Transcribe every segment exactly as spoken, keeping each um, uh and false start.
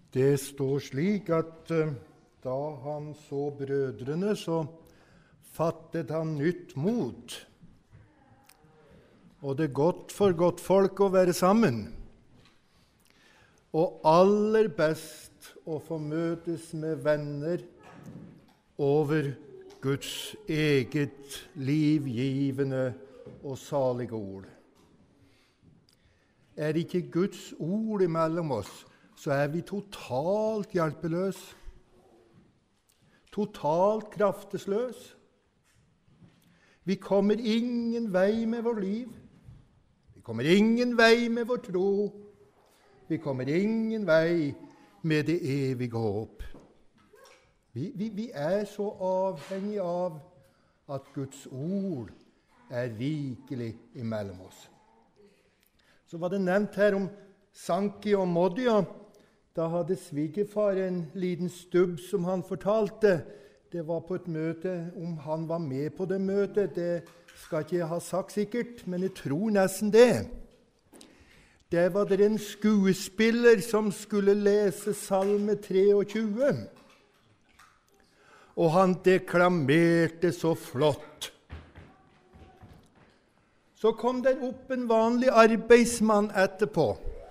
Det står slik at uh, da han så brødrene, så fattet han nytt mot. Og det er godt for godt folk å være sammen. Og aller best å få møtes med venner over Guds eget livgivende og salige ord. Er ikke Guds ord imellom oss, så er vi totalt hjelpeløse, totalt kraftesløse. Vi kommer ingen vei med vårt liv. Vi kommer ingen vei med vår tro. Vi kommer ingen vei med det evige håp. Vi, vi, vi er så avhengige av at Guds ord er rikelig imellom oss. Så var det nevnt her om Sanki og Modja. Da hadde svigerfar en liten stubb som han fortalte. Det var på et møte. Om han var med på det møtet, det skal ikke jeg ha sagt sikkert, men jeg tror nesten det. Der var det en skuespiller som skulle lese salme treogtjue. Og han deklamerte så flott. Så kom det opp en vanlig arbeidsmann etterpå,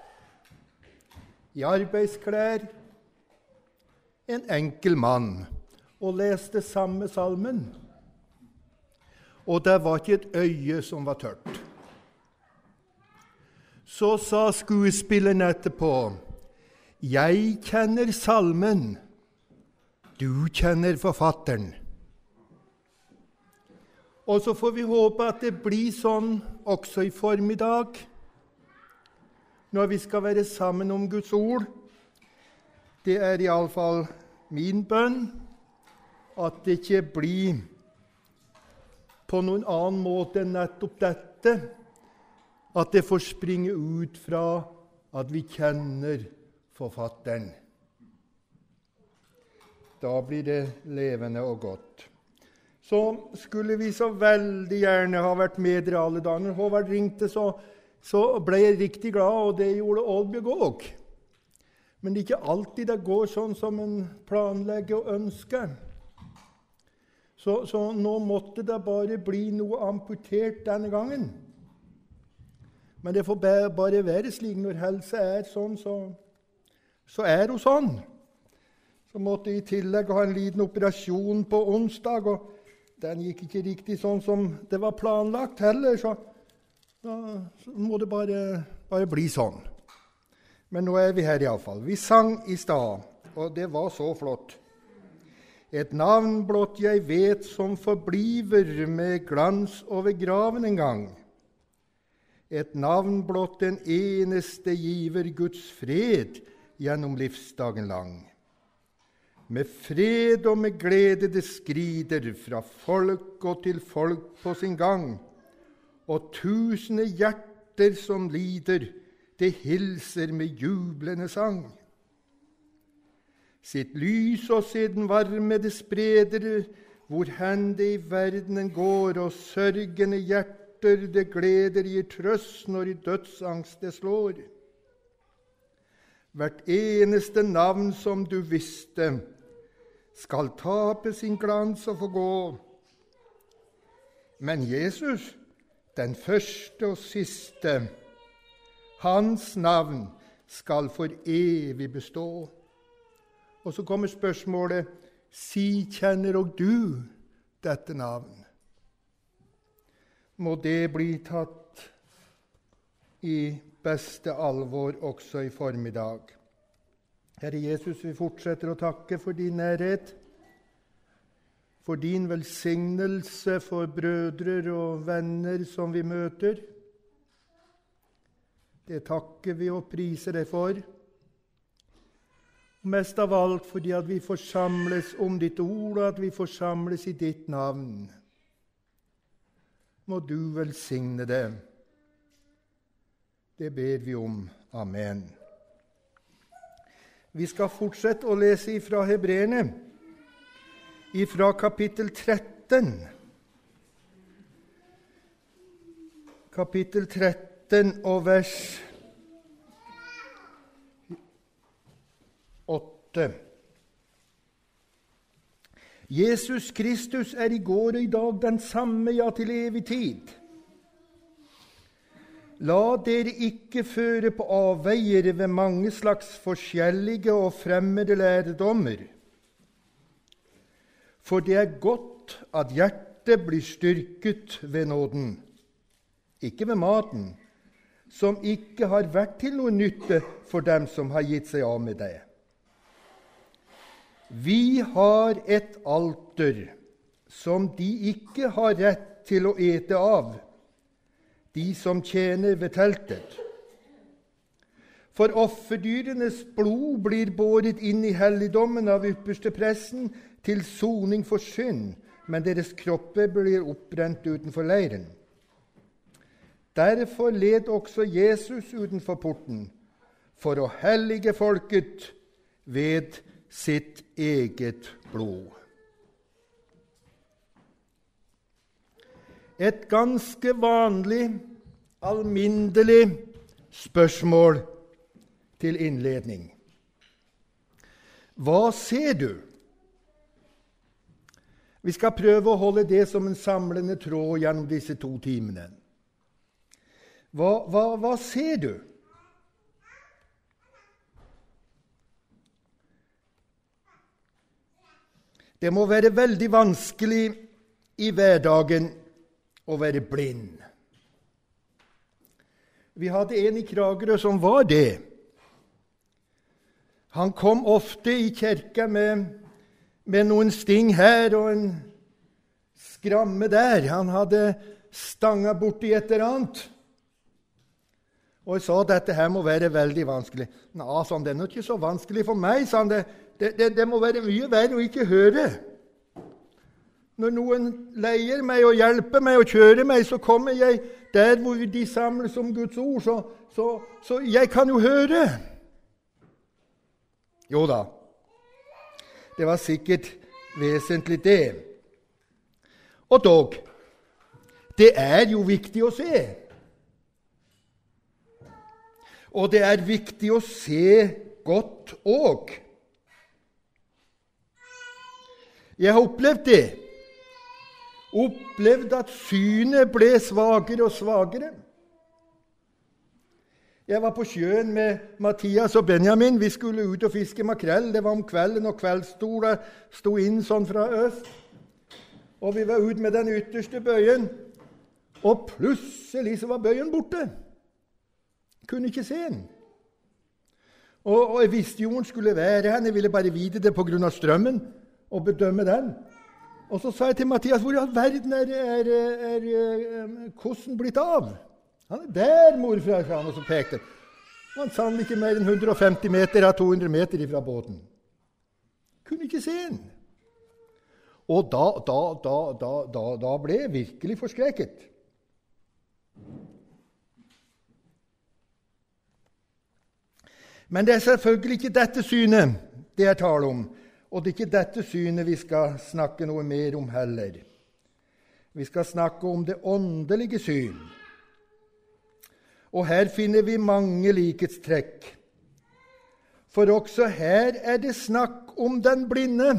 i arbeidsklær, en enkel mann, og leste samme salmen. Og det var ikke et øye som var tørt. Så sa skuespilleren etterpå, «Jeg kjenner salmen, du kjenner forfatteren.» Og så får vi håpe at det blir sånn også i formiddag, når vi skal være sammen om Guds ord. Det er i alle fall min bønn, at det ikke blir på noen annen måte enn nettopp dette, at det får springe ut fra at vi kjenner forfatteren. Da blir det levende og godt. Så skulle vi så veldig gjerne ha vært med dere alle dager. Når Håvard ringte, så, så ble jeg riktig glad, og det gjorde Oddbjørg også. Men det er ikke alltid det går sånn som en planlegger og ønsker. Så, så nå måtte det bare bli noe amputert denne gangen. Men det får bare være slik. Når helse er sånn, så, så er hun sånn. Så måtte jeg i tillegg ha en liten operasjon på onsdag, og den gikk ikke riktig sånn som det var planlagt heller, så da så må det bare, bare bli sånn. Men nå er vi her i alle fall. Vi sang i stad, og det var så flott. Et navn blott jeg vet som forbliver med glans over graven en gang. Et navn blott den eneste giver Guds fred gjennom livsdagen lang. Med fred og med glede det skrider fra folk og til folk på sin gang, og tusende hjerter som lider, det hilser med jublende sang. Sitt lys og sin varme det spreder, hvor hen det i verdenen går, og sørgende hjerter det gleder gir trøst når i dødsangst det slår. Hvert eneste navn som du visste, skal tape sin glans og få gå. Men Jesus, den første og siste, hans navn skal for evig bestå. Og så kommer spørsmålet, si kjenner og du dette navn? Må det bli tatt i beste alvor også i formiddag. Herre Jesus, vi fortsetter å takke for din nærhet, for din velsignelse for brødre og venner som vi møter. Det takker vi og priser deg for. Mest av alt fordi at vi forsamles om ditt ord, og at vi forsamles i ditt navn. Må du velsigne det. Det ber vi om. Amen. Vi skal fortsette å lese ifra Hebreerne, ifra kapittel tretten. Kapittel tretten og vers åtte. Jesus Kristus er i går og i dag den samme, ja, til evig tid. La dere ikke føre på avveier ved mange slags forskjellige og fremmede læredommer. For det er godt at hjertet blir styrket ved nåden, ikke ved maten, som ikke har vært til noe nytte for dem som har gitt seg av med det. Vi har et alter som de ikke har rett til å ete av, de som tjener ved teltet. For offerdyrenes blod blir båret inn i helligdommen av ypperste presten til soning for synd, men deres kropper blir oppbrent utenfor leiren. Derfor led også Jesus utenfor porten, for å hellige folket ved sitt eget blod. Et ganske vanlig, alminnelig spørsmål til innledning. Hva ser du? Vi skal prøve å holde det som en samlende tråd gjennom disse to timene. Hva, hva, hva ser du? Det må være veldig vanskelig i hverdagen å være blind. Vi hadde en i Kragerø som var det. Han kom ofte i kirka med, med noen sting her og en skramme der. Han hadde stanga borti et eller annet. Og jeg sa at dette her må være veldig vanskelig. Nå, sånn, det er nok ikke så vanskelig for meg, sa han. Det, det, det, det må være mye verre å ikke høre. Når noen leier meg og hjelper meg og kjører meg, så kommer jeg der hvor de samles om Guds ord, så, så, så jeg kan jo høre. Jo da, det var sikkert vesentlig det. Og dog, det er jo viktig å se. Og det er viktig å se godt òg. Jeg har opplevd det. Opplevd at synet ble svagere og svagere. Jeg var på sjøen med Mathias og Benjamin. Vi skulle ut og fiske makrell. Det var om kvelden, og kveldsstola sto inn sånn fra øst. Og vi var ut med den ytterste bøyen, og plutselig så var bøyen borte. Kunne ikke se den. Og, og jeg visste jo hvor den skulle være hen. Jeg ville bare vite det på grunn av strømmen og bedømme den. Og så sa jeg til Mathias, hvor i all verden er, er, er, er kossen blitt av? Han er der, morfra, sa han, og så pekte. Han sannelig ikke mer enn hundre og femti meter av to hundre meter fra båten. Kunne ikke se den. Og da, da, da, da, da, da ble jeg virkelig forskrekket. Men det er selvfølgelig ikke dette synet det er tale om, og det er ikke dette synet vi skal snakke noe mer om heller. Vi skal snakke om det åndelige syn. Og her finner vi mange likhetstrekk. For også her er det snakk om den blinde.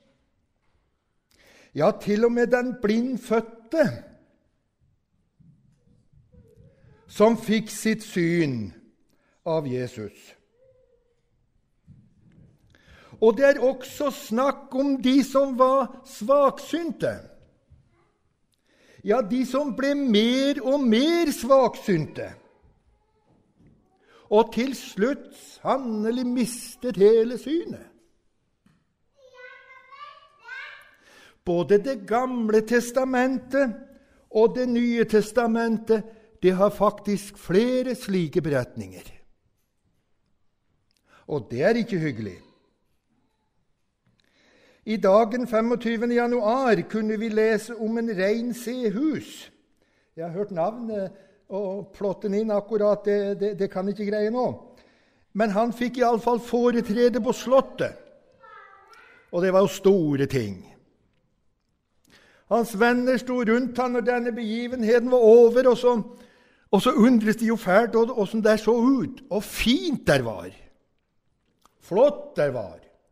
Ja, til og med den blindfødte, som fikk sitt syn av Jesus. Og det er også snakk om de som var svaksynte. Ja, de som ble mer og mer svaksynte. Og til slutt sannelig mistet hele synet. Både Det gamle testamentet og Det nye testamentet, det har faktisk flere slike beretninger. Og det er ikke hyggelig. I dagen femogtyvende januar kunne vi lese om en rein sehus. Jeg har hørt navnet og plotten inn akkurat, det, det, det kan ikke greie nå. Men han fikk i alle fall foretrede på slottet. Og det var jo store ting. Hans venner sto rundt han når denne begivenheten var over, og så, og så undres de jo fælt hvordan det så ut. Og fint der var. Flott der var.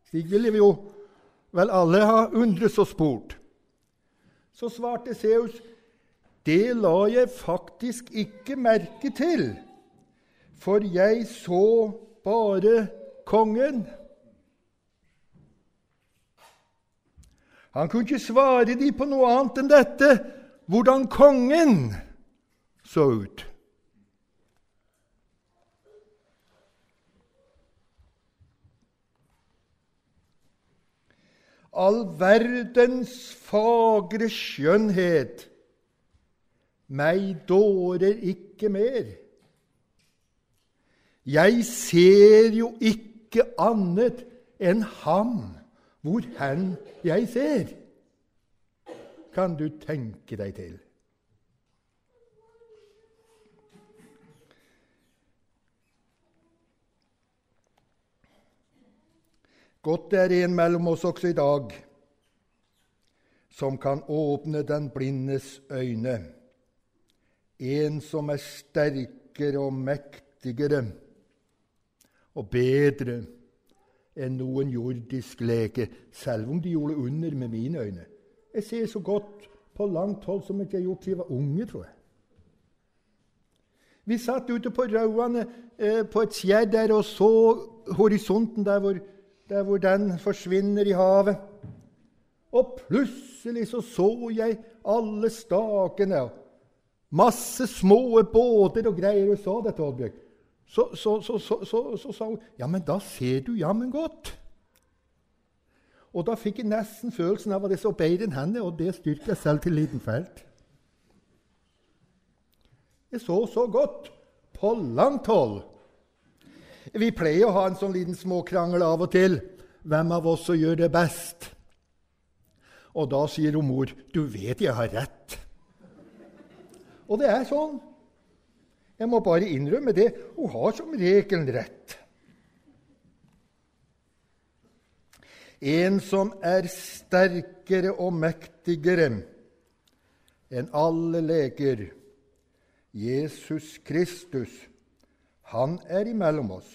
Slik ville vi jo vel alle ha undres og spurt. Så svarte Zeus, det la jeg faktisk ikke merke til, for jeg så bare kongen. Han kunne ikke svare de på noe annet enn dette, hvordan kongen så ut. All verdens fagre skjønnhet, meg dårer ikke mer. Jeg ser jo ikke annet enn ham, hvor hen jeg ser. Kan du tenke deg til? Godt er en mellom oss også i dag, som kan åpne den blindes øyne. En som er sterkere og mektigere og bedre enn noen jordisk lege, selv om de gjorde under med mine øyne. Jeg ser så godt på langt hold som jeg ikke har gjort siden jeg var unge, tror jeg. Vi satt ute på Rauane eh, på et skjær der og så horisonten der hvor, der hvor den forsvinner i havet. Og plutselig så så jeg alle stakene, masse små båter og greier, og så dette, Oddbjørg. Så sa så, så, så, så, så, hun, ja, men da ser du jammen godt. Og da fikk jeg nesten følelsen av at jeg så bedre enn henne, og det styrker jeg selv til liten felt. Jeg så så godt, på langt hold. Vi pleier å ha en sånn liten småkrangel av og til. Hvem av oss som gjør det best? Og da sier hun mor, du vet jeg har rett. Og det er sånn. Jeg må bare innrømme det. Hun har som regel rett. En som er sterkere og mektigere enn alle leger, Jesus Kristus, han er imellom oss.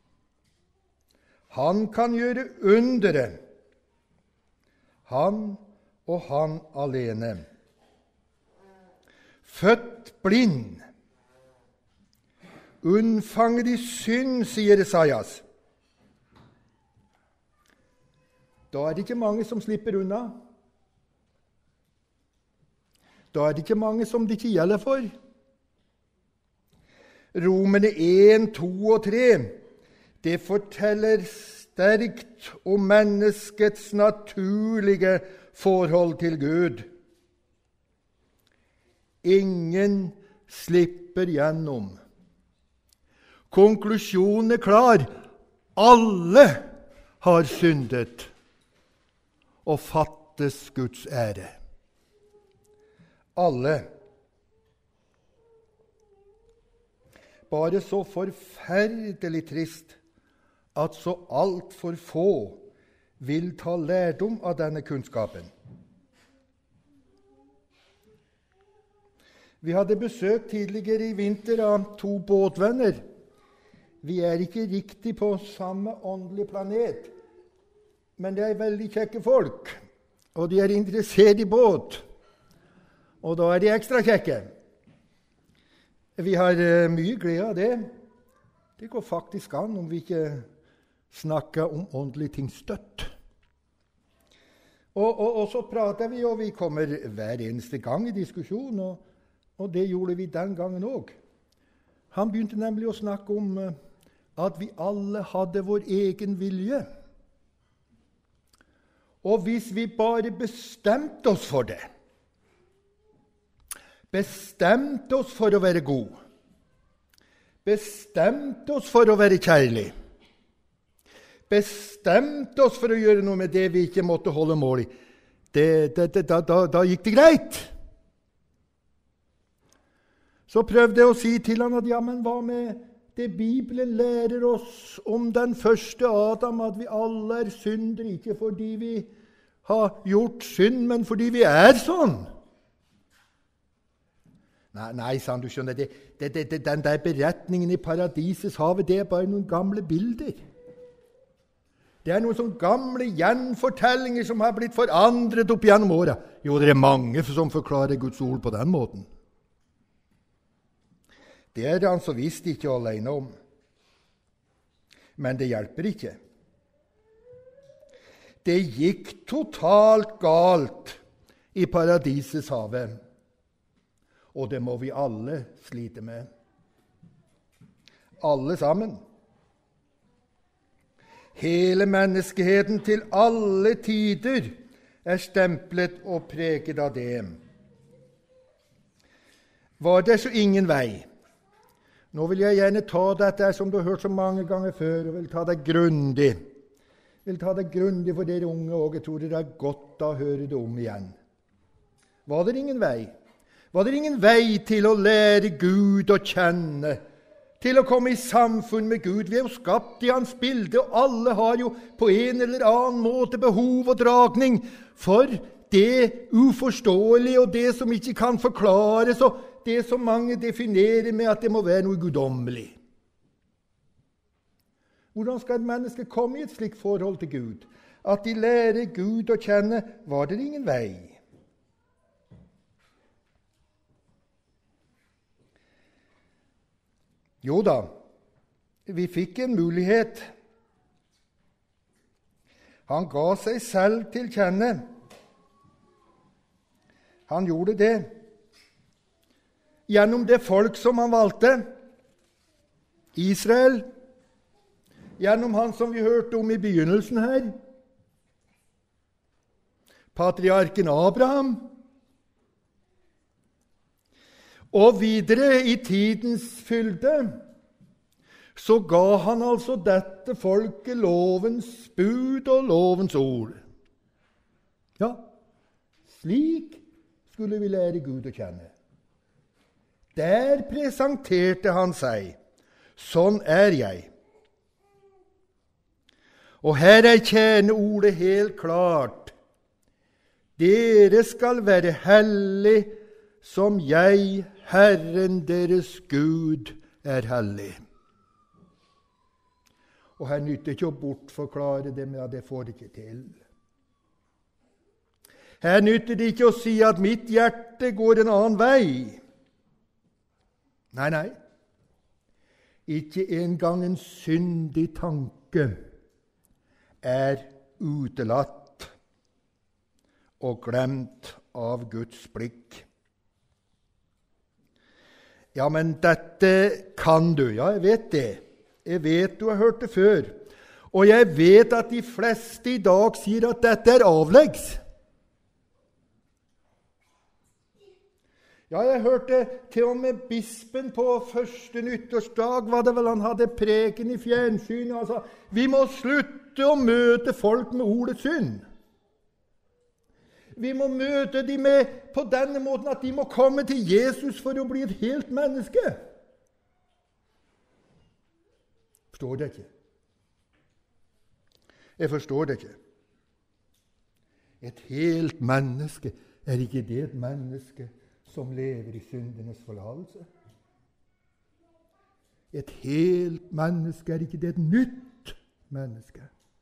Han kan gjøre undere. Han og han alene. Født blind, unnfanget i synd, sier Esaias. Da er det ikke mange som slipper unna. Da er det ikke mange som det ikke gjelder for. Romerne en, to og tre, det forteller sterkt om menneskets naturlige forhold til Gud. Ingen slipper gjennom. Konklusjonen er klar. Alle har syndet og fattes Guds ære. Alle. Bare så forferdelig trist at så alt for få vil ta lærdom av denne kunnskapen. Vi hadde besøk tidligere i vinter av to båtvenner. Vi er ikke riktig på samme åndelige planet, men de er veldig kjekke folk, og de er interessert i båt, og da er de ekstra kjekke. Vi har uh, mye glede av det. Det går faktisk an om vi ikke snakker om åndelige ting støtt. Og, og, og så prater vi, og vi kommer hver eneste gang i diskusjon, og, og det gjorde vi den gangen også. Han begynte nemlig å snakke om uh, at vi alle hadde vår egen vilje. Og hvis vi bare bestemte oss for det, bestemte oss for å være god, bestemte oss for å være kjærlig, bestemte oss for å gjøre noe med det vi ikke måtte holde mål i, det, det, det, da, da, da gikk det greit. Så prøvde jeg å si til han at ja, men hva med det Bibelen lærer oss om den første Adam, at vi alle er syndere, ikke fordi vi har gjort synd, men fordi vi er sånn. Nei, nei, sa han, du skjønner, det, det, det, den der beretningen i paradisets havet, det er bare noen gamle bilder. Det er noen sånne gamle gjenfortellinger som har blitt forandret opp gjennom året. Jo, det er mange som forklarer Guds ord på den måten. Det er han så visst ikke alene om. Men det hjelper ikke. Det gikk totalt galt i paradisets havet. Og det må vi alle slite med. Alle sammen. Hele menneskeheten til alle tider er stemplet og preget av det. Var det så ingen vei? Nå vil jeg gjerne ta dette som du har hørt så mange ganger før, og vil ta det grundig. Jeg vil ta det grundig for dere unge, og jeg tror det er godt å høre det om igjen. Var det ingen vei? Var det ingen vei til å lære Gud å kjenne, til å komme i samfunn med Gud? Vi er jo skapt i hans bilde, og alle har jo på en eller annen måte behov og dragning for det uforståelige og det som ikke kan forklares, og det som mange definerer med at det må være noe guddommelig. Hvordan skal et menneske komme i et slikt forhold til Gud? At de lærer Gud å kjenne, var det ingen vei. Jo da, vi fikk en mulighet. Han ga seg selv til kjenne. Han gjorde det. Gjennom det folk som han valgte, Israel, gjennom han som vi hørte om i begynnelsen her, patriarken Abraham, og videre i tidens fylde, så ga han altså dette folket lovens bud og lovens ord. Ja, slik skulle vi lære Gud å kjenne. Der presenterte han seg. Sånn er jeg. Og her er kjerneordet helt klart. Dere skal være hellig som jeg, Herren deres Gud, er hellig. Og her nytter ikke å bortforklare det med at det får ikke til. Her nytter det ikke å si at mitt hjerte går en annen vei. Nei, nei. Ikke engang en syndig tanke er utelatt og glemt av Guds blikk. Ja, men dette kan du. Ja, jeg vet det. Jeg vet du har hørt det før. Og jeg vet at de fleste i dag sier at dette er avleggs. Ja, jeg hørte til og med bispen på første nyttårsdag, var det vel han hadde preken i fjernsynet, og sa, vi må slutte å møte folk med ordets synd. Vi må møte dem med på denne måten at de må komme til Jesus for å bli et helt menneske. Forstår det ikke. Jeg forstår det ikke. Et helt menneske, er ikke det et menneske som lever i syndenes forlatelse? Et helt menneske, er ikke det et nytt menneske?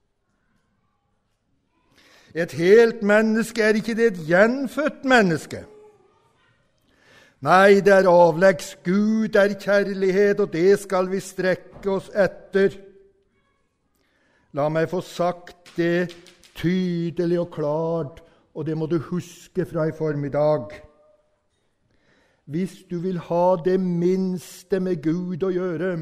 Et helt menneske, er ikke det et gjenfødt menneske? Nei, det er avleggs. Gud er kjærlighet, og det skal vi strekke oss etter. La meg få sagt det tydelig og klart, og det må du huske fra i formiddag. Hvis du vil ha det minste med Gud å gjøre,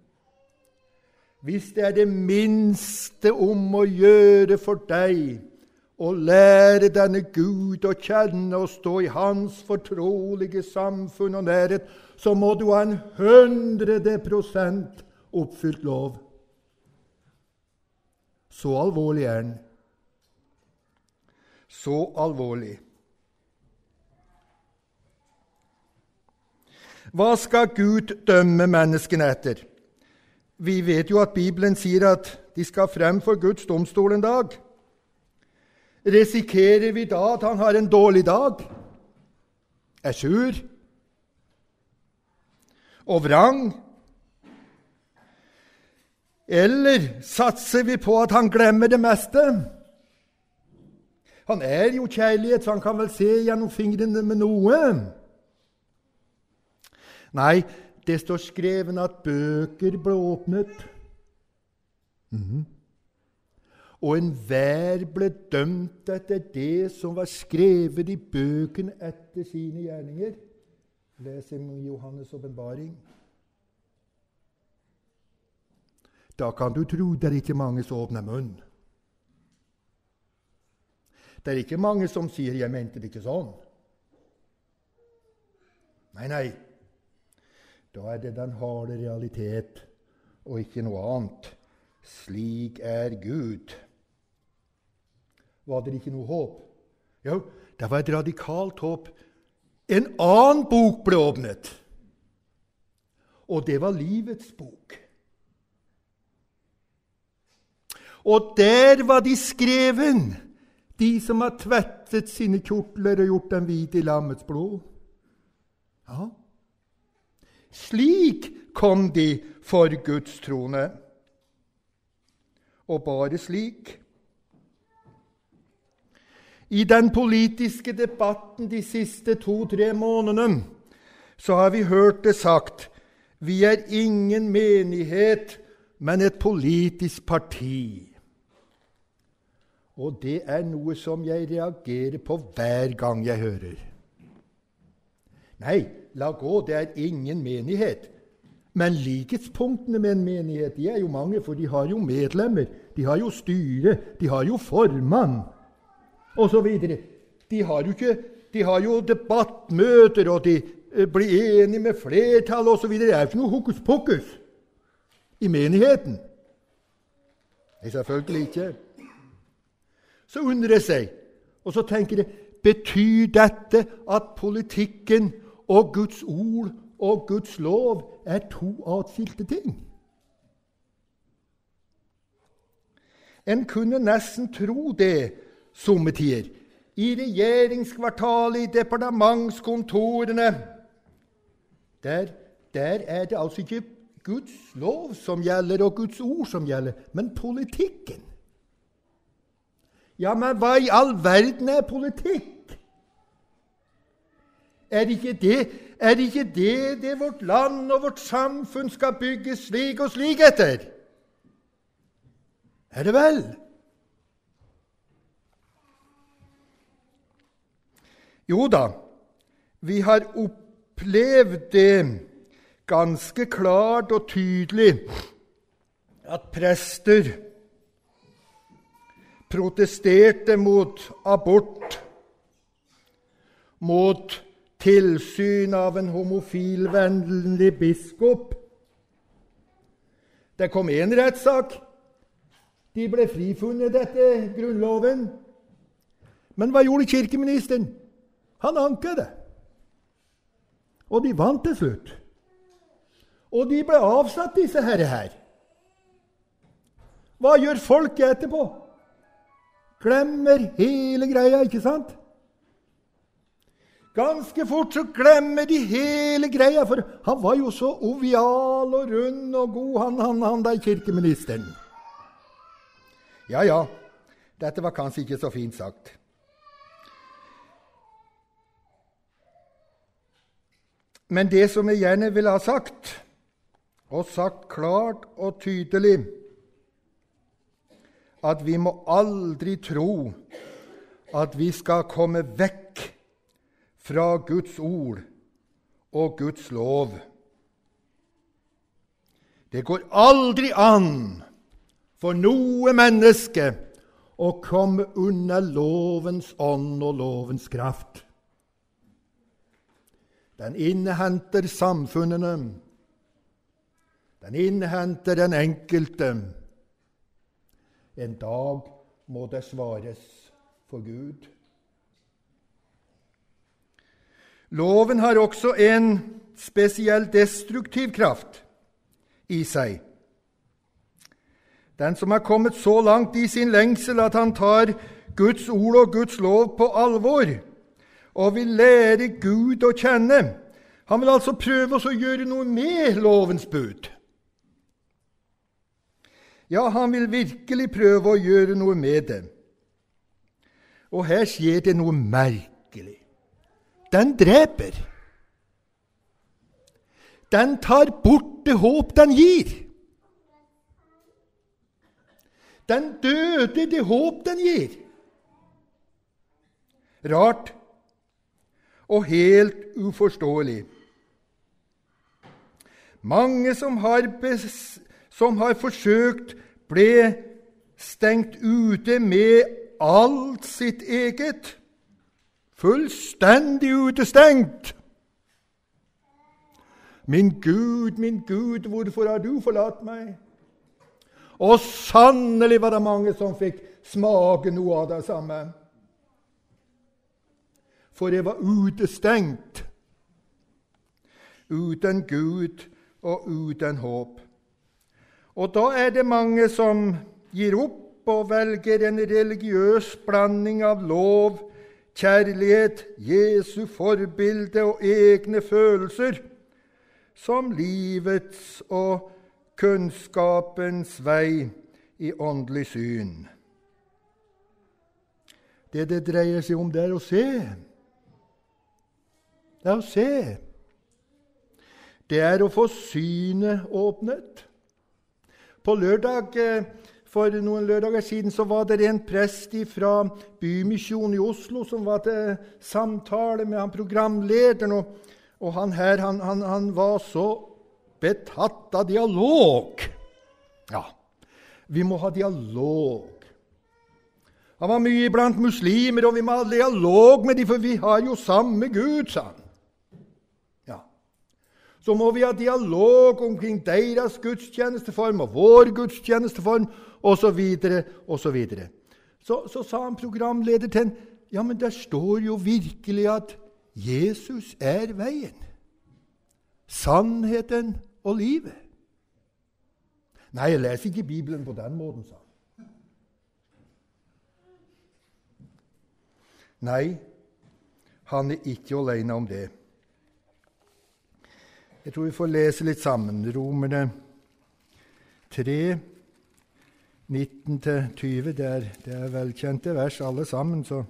hvis det er det minste om å gjøre for deg, og lære denne Gud å kjenne og stå i hans fortrolige samfunn og nærhet, så må du ha en hundrede prosent oppfylt lov. Så alvorlig er den. Så alvorlig. Hva skal Gud dømme menneskene etter? Vi vet jo at Bibelen sier at de skal frem for Guds domstol en dag. Risikerer vi da at han har en dårlig dag? Er sur? Og vrang? Eller satser vi på at han glemmer det meste? Han er jo kjærlighet, så han kan vel se gjennom fingrene med noe. Nei, det står skrevet at bøker ble åpnet. Mm-hmm. Og enhver ble dømt etter det som var skrevet i bøkene etter sine gjerninger. Les i Johannes' åpenbaring. Da kan du tro det er ikke mange som åpner munn. Det er ikke mange som sier 'jeg mente det ikke sånn'. Nei, nei. Da er det den harde realitet, og ikke noe annet. Slik er Gud. Var det ikke noe håp? Jo, det var et radikalt håp. En annen bok ble åpnet. Og det var livets bok. Og der var de skreven, de som har tvettet sine kjortler og gjort dem hvite i lammets blod. Ja. Slik kom de for Guds trone. Og bare slik. I den politiske debatten de siste to-tre månedene så har vi hørt det sagt: vi er ingen menighet, men et politisk parti. Og det er noe som jeg reagerer på hver gang jeg hører. Nei, la gå, det er ingen menighet. Men likhetspunktene med en menighet, de er jo mange, for de har jo medlemmer, de har jo styre, de har jo formann, og så videre. De har jo, ikke, de har jo debattmøter, og de blir enige med flertall, og så videre. Det er jo ikke noe hokus pokus i menigheten. Det er selvfølgelig ikke. Så undrer jeg seg, og så tenker jeg, betyr dette at politikken og Guds ord og Guds lov er to atskilte ting? En kunne nesten tro det somme tider. I regjeringskvartalet, i departementskontorene, der, der er det altså ikke Guds lov som gjelder og Guds ord som gjelder, men politikken. Ja, men hva i all verden er politikk? Er ikke det, er ikke det det vårt land og vårt samfunn skal bygges slik og slik etter? Er det vel? Jo da, vi har opplevd det ganske klart og tydelig at prester protesterte mot abort, mot tilsyn av en homofilvennlig biskop. Det kom en rettssak. De ble frifunnet etter grunnloven. Men hva gjorde kirkeministeren? Han anket det. Og de vant til slutt. Og de ble avsatt, disse herre her. Hva gjør folket etterpå? Glemmer hele greia, ikke sant? Ganske fort så glemmer de hele greia, for han var jo så ovial og rund og god, han, han, han der kirkeministeren. Ja, ja, dette var kanskje ikke så fint sagt. Men det som jeg gjerne vil ha sagt, og sagt klart og tydelig, at vi må aldri tro at vi skal komme vekk fra Guds ord og Guds lov. Det går aldri an for noe menneske å komme unna lovens ånd og lovens kraft. Den innhenter samfunnene. Den innhenter den enkelte. En dag må det svares for Gud. Loven har også en spesiell destruktiv kraft i seg. Den som har kommet så langt i sin lengsel at han tar Guds ord og Guds lov på alvor og vil lære Gud å kjenne, han vil altså prøve å gjøre noe med lovens bud. Ja, han vil virkelig prøve å gjøre noe med det. Og her skjer det noe merkelig. Den dreper. Den tar bort det håp den gir. Den døde det håp den gir. Rart og helt uforståelig. Mange som har, bes, som har forsøkt, ble stengt ute med alt sitt eget. Fullstendig utestengt. Min Gud, min Gud, hvorfor har du forlatt meg? Og sannelig var det mange som fikk smake noe av det samme. For jeg var utestengt. Uten Gud og uten håp. Og da er det mange som gir opp og velger en religiøs blanding av lov, kjærlighet, Jesu forbilde og egne følelser, som livets og kunnskapens vei i åndelig syn. Det det dreier seg om, det er å se. Det er å se. Det er å få synet åpnet. På lørdag, for noen lørdager siden, så var det en prest fra Bymisjonen i Oslo som var til samtale med han programlederen, og, og han her, han, han, han var så betatt av dialog. Ja, vi må ha dialog. Han var mye blant muslimer, og vi må ha dialog med dem, for vi har jo samme Gud, sa han. Ja. Så må vi ha dialog omkring deres gudstjenesteform og vår gudstjenesteform, og så videre, og så videre. Så, så sa han programleder til han, ja, men der står jo virkelig at Jesus er veien, sannheten og livet. Nei, jeg leser ikke Bibelen på den måten, sa han. Nei, han er ikke alene om det. Jeg tror vi får lese litt sammen. Romerne tre, nitten til tyve, det er, det er velkjente vers alle sammen, så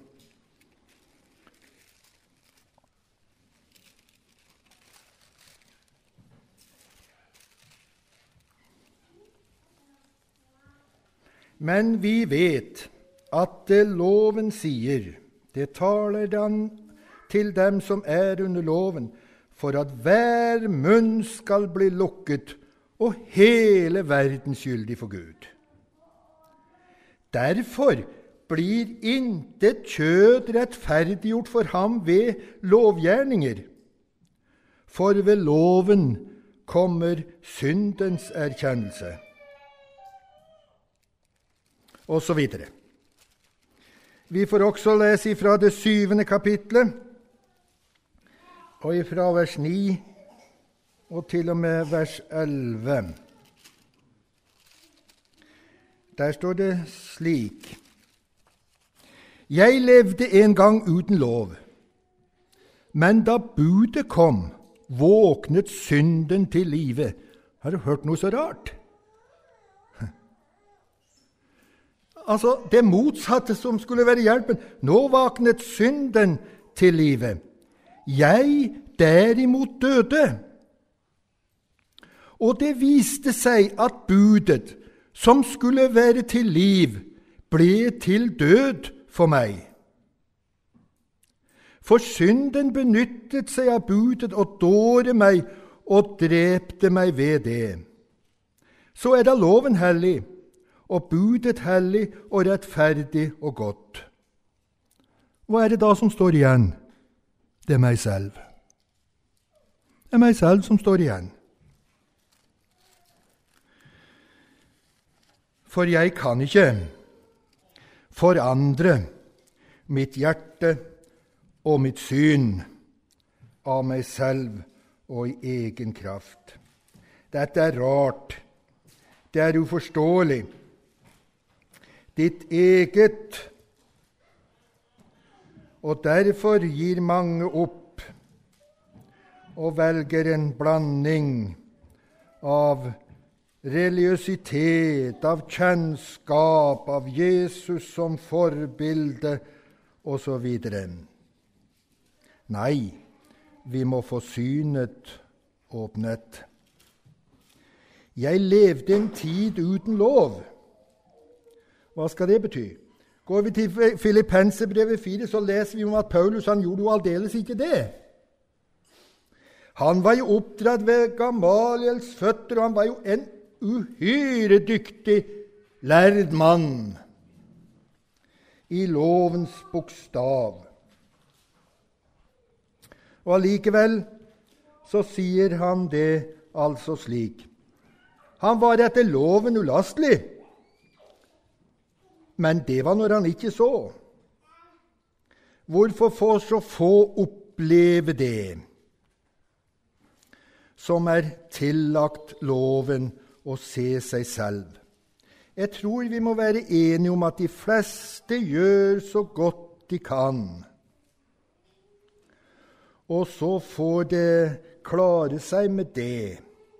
men vi vet at det loven sier, det taler den til dem som er under loven, for at hver munn skal bli lukket, og hele verden skyldig for Gud. Derfor blir intet kjød rettferdiggjort for ham ved lovgjerninger, for ved loven kommer syndens erkjennelse. Og så videre. Vi får også lese fra det syvende kapitlet, og fra vers ni og til og med vers elleve. Der står det slik: Jeg levde en gang uten lov, men da budet kom, våknet synden til live. Har du hørt noe så rart? Altså, det motsatte som skulle være hjelpen. Nå våknet synden til live. Jeg derimot døde. Og det viste seg at budet, som skulle være til liv, ble til død for meg. For synden benyttet seg av budet og dåret meg og drepte meg ved det. Så er da loven hellig, og budet hellig og rettferdig og godt. Hva er det da som står igjen? Det er meg selv. Det er meg selv som står igjen. For jeg kan ikke forandre mitt hjerte og mitt syn av meg selv og i egen kraft. Dette er rart. Det er uforståelig. Ditt eget, og derfor gir mange opp og velger en blanding av religiøsitet, av kjennskap, av Jesus som forbilde osv. Nei, vi må få synet åpnet. Jeg levde en tid uten lov. Hva skal det bety? Går vi til Filippenserbrevet fire, så leser vi om at Paulus han gjorde jo aldeles ikke det. Han var jo oppdratt ved Gamaliels føtter, og han var jo en uhyre dyktig lærd mann i lovens bokstav. Og allikevel så sier han det altså slik. Han var etter loven ulastelig, men det var når han ikke så. Hvorfor får så få oppleve det som er tillagt loven å se seg selv? Jeg tror vi må være enige om at de fleste gjør så godt de kan. Og så får det klare seg med det.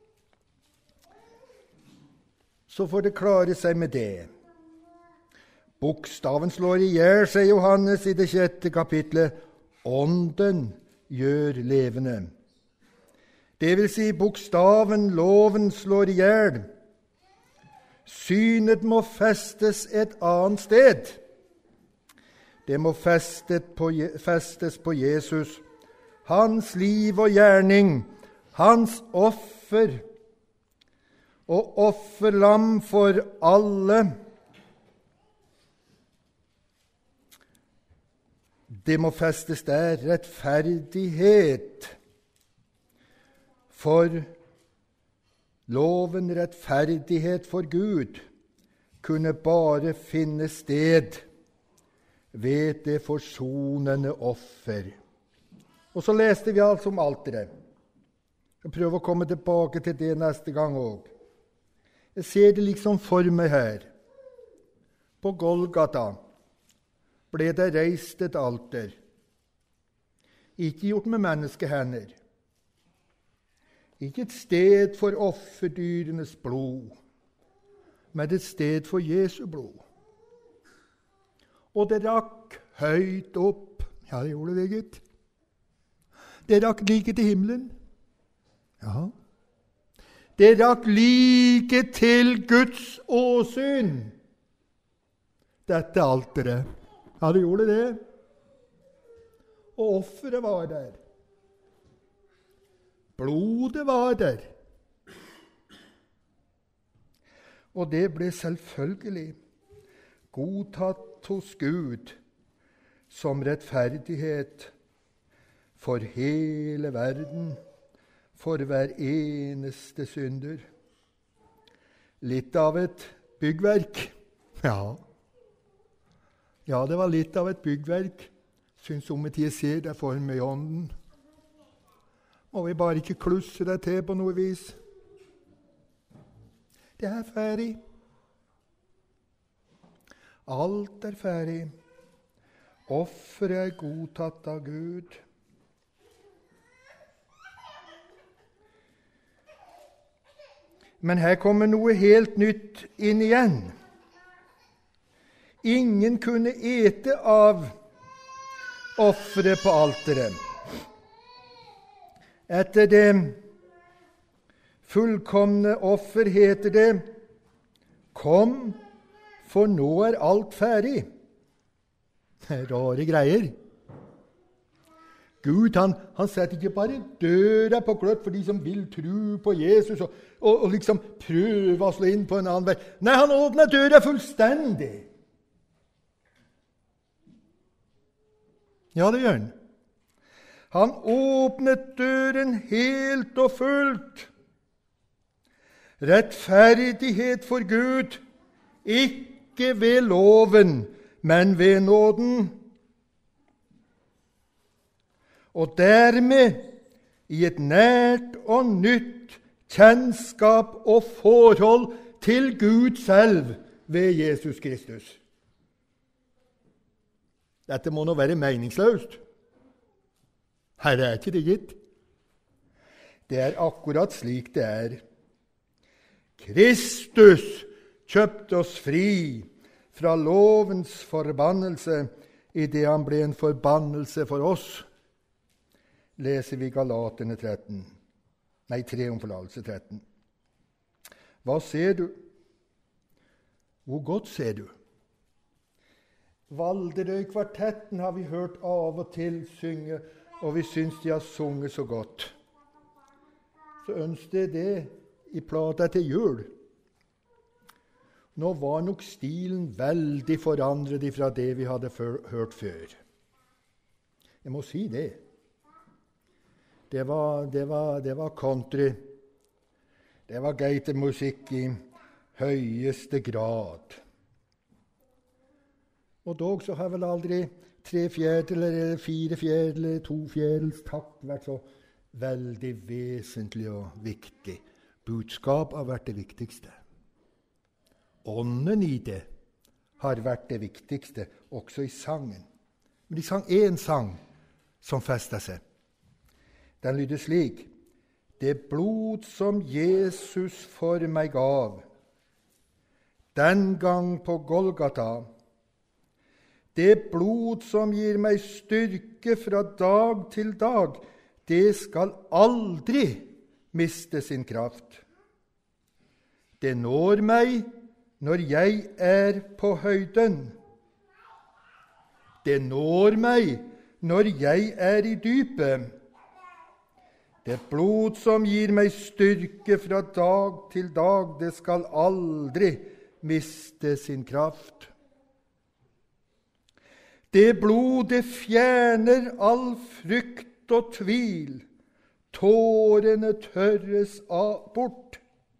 Så får det klare seg med det. Bokstaven slår i hjel, sier Johannes i det sjette kapitlet. Ånden gjør levende. Det vil si, bokstaven, loven, slår i hjel. Synet må festes et annet sted. Det må festes på, festes på Jesus. Hans liv og gjerning, hans offer og offerlam for alle. Det må festes der rettferdighet. For loven rettferdighet for Gud kunne bare finne sted ved det forsonende offer. Og så leste vi altså om alteret. Jeg prøver å komme tilbake til det neste gang også. Jeg ser det liksom for meg her. På Golgata ble det reist et alter. Ikke gjort med menneskehender. Ikke et sted for offerdyrenes blod, men et sted for Jesu blod. Og det rakk høyt opp. Ja, det gjorde det, gitt. Det rakk like til himmelen. Ja. Det rakk like til Guds åsyn. Dette alteret. Ja, det gjorde det. Og offeret var der. Blodet var der. Og det ble selvfølgelig godtatt hos Gud som rettferdighet for hele verden, for hver eneste synder. Litt av et byggverk. Ja, ja det var litt av et byggverk. Syns om et jeg ser det for meg i ånden. Må vi bare ikke klusse det til på noe vis. Det er ferdig. Alt er ferdig. Offeret er godtatt av Gud. Men her kommer noe helt nytt inn igjen. Ingen kunne ete av offeret på alteret. Etter det fullkomne offer heter det, kom, for nå er alt ferdig. Rare greier. Gud, han, han setter ikke bare døra på gløtt for de som vil tro på Jesus og, og, og liksom prøve å slå inn på en annen vei. Nei, han åpner døra fullstendig. Ja, det gjør han. Han åpnet døren helt og fullt. Rettferdighet for Gud, ikke ved loven, men ved nåden. Og dermed i et nært og nytt kjennskap og forhold til Gud selv ved Jesus Kristus. Dette må nå være meningsløst. Her er ikke det gitt. Det er akkurat slik det er. Kristus kjøpte oss fri fra lovens forbannelse i det han ble en forbannelse for oss, leser vi Galaterne tretten. Nei, tre om forlatelse tretten. Hva ser du? Hvor godt ser du? Valderøy-kvartetten har vi hørt av og til synge, og vi syns de har sunget så godt. Så ønsker jeg det i plata til jul. Nå var nok stilen veldig forandret fra det vi hadde før, hørt før. Jeg må si det. Det var, det var, det var country. Det var geitemusikk i høyeste grad. Og dog så har vel aldri tre fjerdeler, eller fire fjerdeler, eller to fjerdels takt vært så veldig vesentlig og viktig. Budskap har vært det viktigste. Ånden i det har vært det viktigste, også i sangen. Men de sang én sang som festet seg. Den lyder slik: Det blod som Jesus for meg gav, den gang på Golgata, det blod som gir meg styrke fra dag til dag, det skal aldri miste sin kraft. Det når meg når jeg er på høyden. Det når meg når jeg er i dypet. Det blod som gir meg styrke fra dag til dag, det skal aldri miste sin kraft. Det blod, det fjerner all frykt og tvil. Tårene tørres av bort.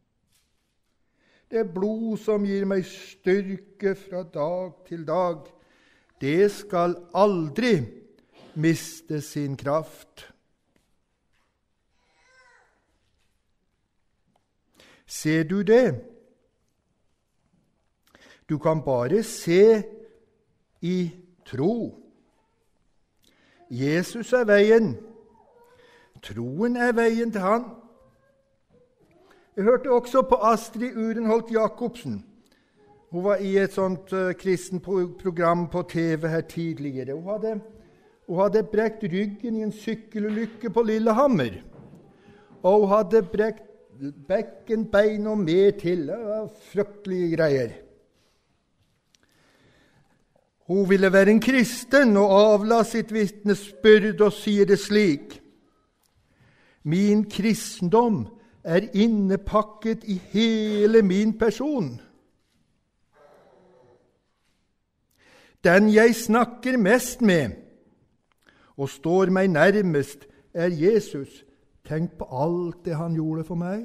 Det blod som gir meg styrke fra dag til dag, det skal aldri miste sin kraft. Ser du det? Du kan bare se i tro. Jesus er veien. Troen er veien til han. Jeg hørte også på Astrid Urenholt Jacobsen. Hun var i et sånt uh, kristen program på T V her tidligere. Hun hadde, hun hadde brekt ryggen i en sykkelulykke på Lillehammer. Og hun hadde brekt bekken, bein og mer til. Det var fryktelige greier. Hun ville være en kristen og avla sitt vitnesbyrd og sier det slik: Min kristendom er innepakket i hele min person. Den jeg snakker mest med og står meg nærmest, er Jesus. Tenk på alt det han gjorde for meg.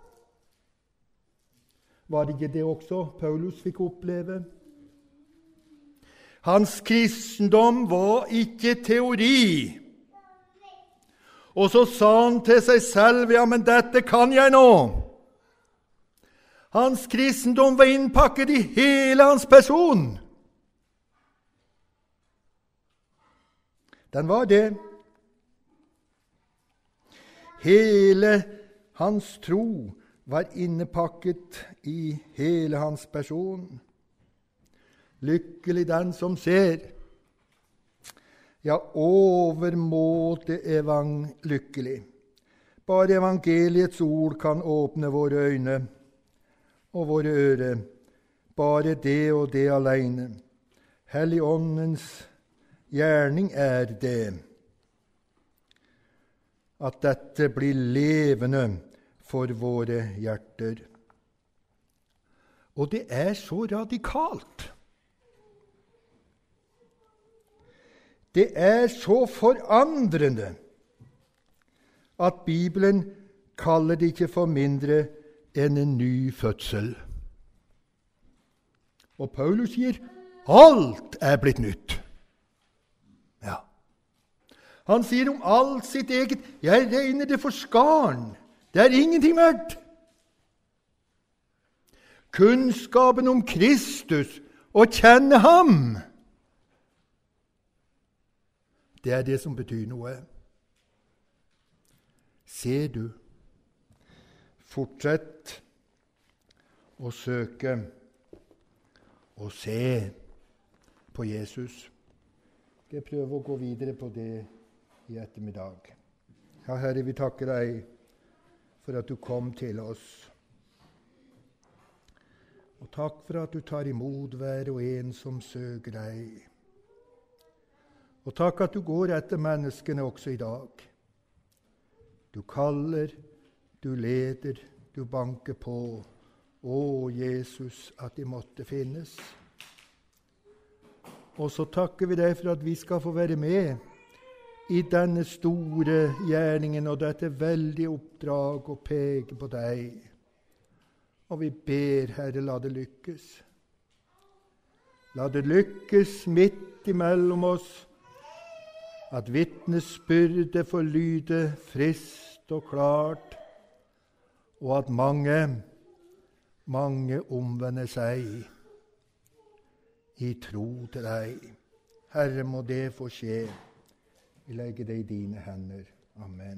Var det ikke det også Paulus fikk oppleve? Hans kristendom var ikke teori. Og så sa han til seg selv, ja, men dette kan jeg nå. Hans kristendom var innpakket i hele hans person. Den var det. Hele hans tro var innepakket i hele hans person. Lykkelig den som ser. Ja, overmåte evang lykkelig. Bare evangeliets ord kan åpne våre øyne og våre ører. Bare det og det alene. Helligåndens gjerning er det. At dette blir levende for våre hjerter. Og det er så radikalt. Det er så forandrende at Bibelen kaller det ikke for mindre enn en ny fødsel. Og Paulus sier alt er blitt nytt. Ja. Han sier om alt sitt eget, jeg regner det for skarn. Det er ingenting verdt. Kunnskapen om Kristus, å kjenne ham, det er det som betyr noe. Ser du? Fortsett. og søke og se på Jesus. Skal jeg prøve å gå videre på det i ettermiddag. Ja, Herre, vi takker deg for at du kom til oss. Og takk for at du tar imot hver og en som søker deg. Og takk at du går etter menneskene også i dag. Du kaller, du leder, du banker på. Å, Jesus, at de måtte finnes. Og så takker vi deg for at vi skal få være med i denne store gjerningen og dette veldige oppdrag å peke på deg. Og vi ber, Herre, la det lykkes. La det lykkes midt imellom oss, at vitnesbyrdet får lyde frist og klart, og at mange, mange omvender seg i tro til deg. Herre, må det få skje. Vi legger det i dine hender. Amen.